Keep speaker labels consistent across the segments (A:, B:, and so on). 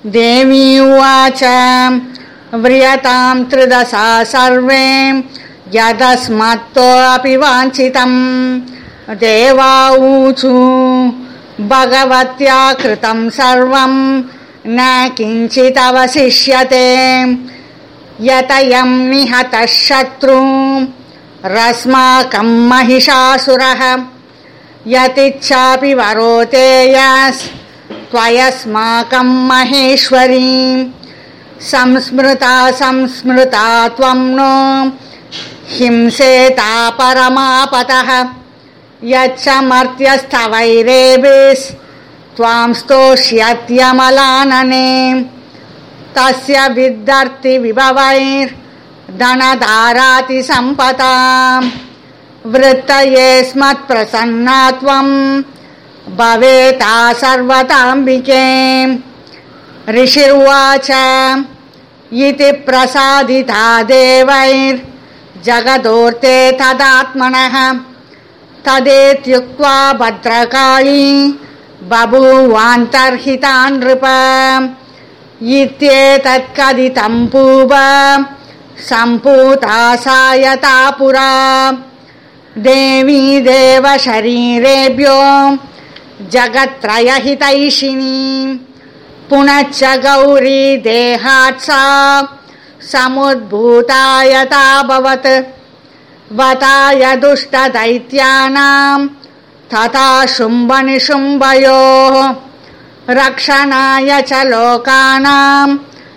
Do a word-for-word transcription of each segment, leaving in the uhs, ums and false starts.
A: देवी उवाच व्रियतां त्रिदशा सर्वे यदस्मत्तोऽपि वाञ्छितम् देवा ऊचु भगवत्या कृतं सर्वं न किञ्चिदवशिष्यते यतयं निहतः शत्रु रस्माकं महिषासुरः यतिच्छापि वरोतेयस्त्वयस्माकं महेश्वरी संस्मृता संस्मृता त्वं नो हिंसेता परमापतः यच्च मर्त्यस्थवैरेभिस्त्वां स्तोष्यत्यमलानने तस्य विद्धर्ति विभवैर्धनधाराति सम्पता वृत्तये स्मत्प्रसन्ना त्वं भवेता सर्वताम्बिके ऋषिर्वाच इति प्रसादिता देवैर्जगदोर्ते तदात्मनः तदेत्युक्त्वा भद्रकाली बभूवान्तर्हिता नृप इत्येतत्कथितं पूर्व सम्पूता सा यथा पुरा देवी देवशरीरेभ्यो जगत्त्रयहितैषिणी पुनश्च गौरी देहात् सा समुद्भूता यथाभवत् वताय दुष्टदैत्यानां तथा शुम्भनिशुम्भयोः रक्षणाय च लोकानां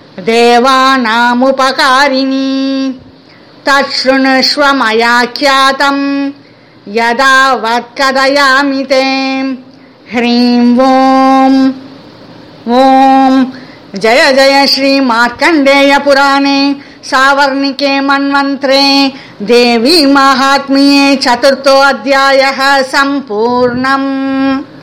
A: देवानामुपकारिणी तच्छृणुष्व मया ख्यातं यदा वत्कथयामि ते ह्रीं ॐ ॐ जय जय श्री मार्कण्डेय पुराणे सावर्णिके मन्वन्त्रे देवी महात्म्ये चतुर्थो अध्यायः सम्पूर्णम्।